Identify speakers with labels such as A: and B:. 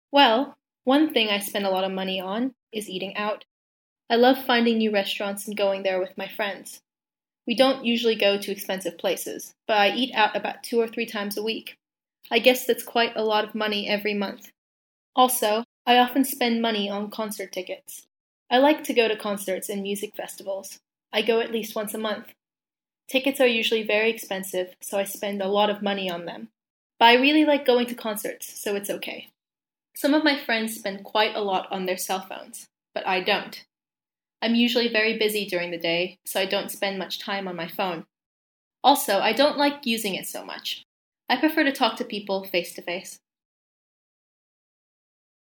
A: Well, one thing I spend a lot of money on is eating out. I love finding new restaurants and going there with my friends. We don't usually go to expensive places, but I eat out about 2 or 3 times a week. I guess that's quite a lot of money every month. Also, I often spend money on concert tickets. I like to go to concerts and music festivals. I go at least once a month. Tickets are usually very expensive, so I spend a lot of money on them. But I really like going to concerts, so it's okay. Some of my friends spend quite a lot on their cell phones, but I don't. I'm usually very busy during the day, so I don't spend much time on my phone. Also, I don't like using it so much. I prefer to talk to people face to face.